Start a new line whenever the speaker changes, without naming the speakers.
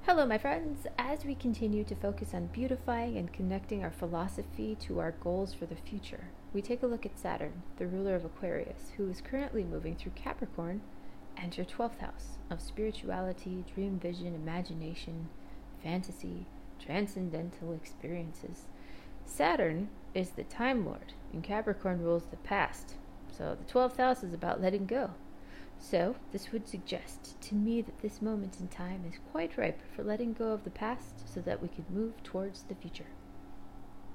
Hello, my friends. As we continue to focus on beautifying and connecting our philosophy to our goals for the future, we take a look at Saturn, the ruler of Aquarius, who is currently moving through Capricorn and your 12th house of spirituality, dream vision, imagination, fantasy, transcendental experiences. Saturn is the Time Lord, and Capricorn rules the past. So the 12th house is about letting go. So, this would suggest to me that this moment in time is quite ripe for letting go of the past so that we can move towards the future.